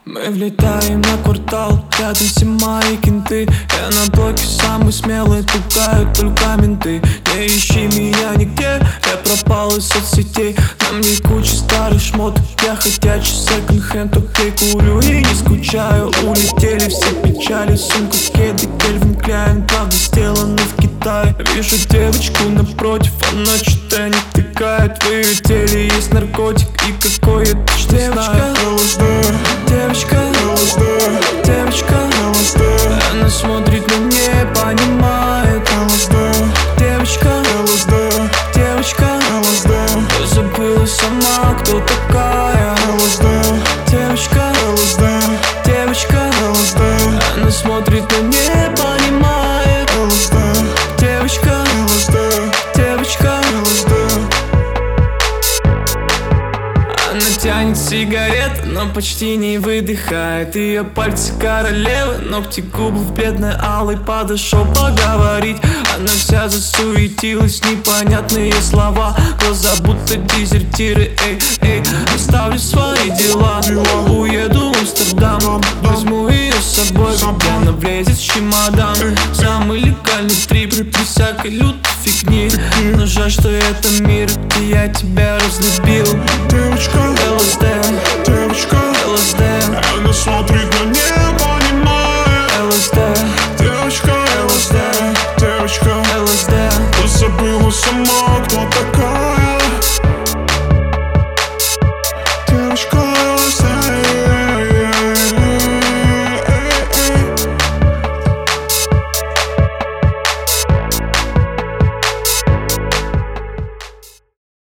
Мы влетаем на квартал, рядом все мои кенты. Я на блоке самый смелый, пугают только менты. Не ищи меня нигде, я пропал из соцсетей. На мне куча старых шмоток, я ходячий секонд-хенд. Окей, курю и не скучаю. Улетели все печали, сумка, кеды, Кельвин Кляйн, правда сделаны в Китае. Вижу девочку напротив, она что-то не втыкает. В ее теле есть наркотик и какое-то что знаю. Девочка, девочка, она смотрит, но не понимает. Девочка, девочка, забыла сама, кто такая. Девочка, девочка, она смотрит, но не понимает. Девочка, девочка, она тянет сигарет, но почти не выдыхает. Ее пальцы королевы, ногти губы в бледно-алый. Подошел поговорить, она вся засуетилась. Непонятные слова, глаза будто дезертиры. Эй, эй, оставлю свои дела, уеду в Амстердам. Возьму ее с собой, когда она влезет в чемодан. Самый легальный трип, при всякой лютой фигни. Но жаль, что это мир, где я тебя разлюбил. Девочка, ЛСД,